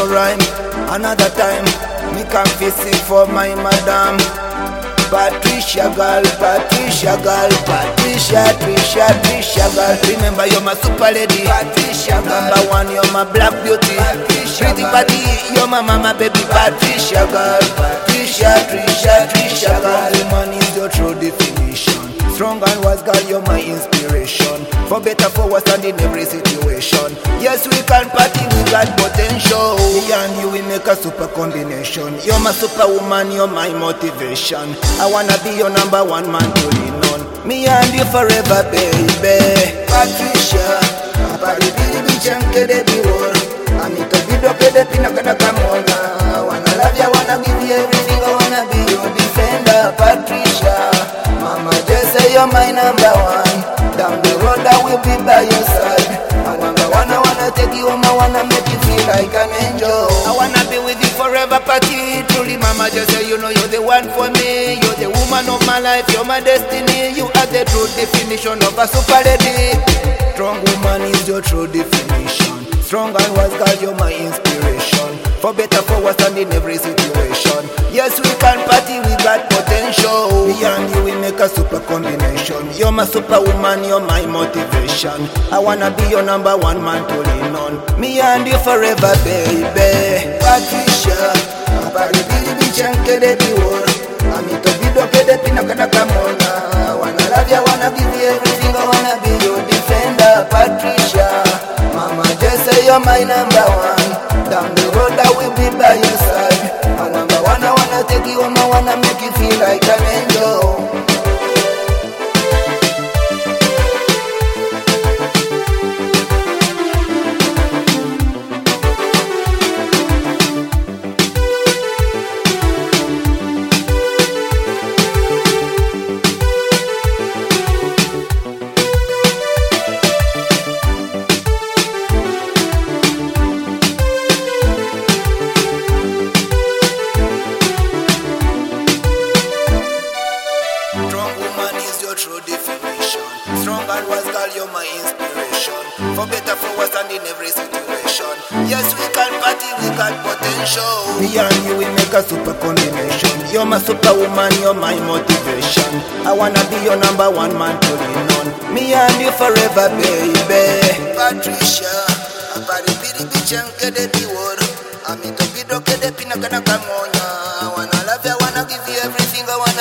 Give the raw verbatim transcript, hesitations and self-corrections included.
no rhyme. Another time, me can feel sing for my madam. Patricia girl, Patricia girl, Patricia, Tricia, Tricia girl. Remember you're my super lady, Patricia girl. Number one, you're my black beauty, Patricia. Pretty party, you're my mama baby, Patricia girl. Patricia, Tricia, Tricia girl. Woman is your true definition. Strong and wise girl, you're my inspiration. For better, for worse, and in every situation. Yes, we can party, we got potential. Me and you, we make a super combination. You're my superwoman, you're my motivation. I wanna be your number one man to lean on. Me and you forever, baby. Patricia, apari biri bichanke de biwor. Amito bido kede pinakana kamona. I wanna love you, I wanna give you everything. I wanna be your defender, Patricia. Mama just say you're my number one. Down the road I will be by your side. I wanna, wanna, wanna take you home. I wanna make you feel like an angel. I wanna be with you forever, Patty. Truly, mama, just say you know you're the one for me. You're the woman of my life. You're my destiny. You are the true definition of a super lady. Strong woman is your true definition. Strong and wise girl, you're my inspiration. For better, for worse, and in every situation. Yes, we can party, we got potential. Me and you, we make a super combination. You're my superwoman, you're my motivation. I wanna be your number one man to lean on. Me and you forever, baby. Patricia, apari biri bichanke de biwor. Amito bido kede pinakana kamona. I wanna love you, I wanna give you everything. I wanna be your defender, Patricia. Mama just say you're my number one. Down the road I will be by your side. I wanna, wanna, wanna take you home. I wanna make you feel like an angel. True definition. Strong and wise girl, you're my inspiration. For better, for worse, and in every situation. Yes, we can party, we got potential. Me and you, we make a super combination. You're my superwoman, you're my motivation. I wanna be your number one man to lean on. Me and you forever, baby. Patricia, apari biri bichanke de biwor. Amito bido kede pinakana kamonya. I wanna love you, I wanna give you everything I want.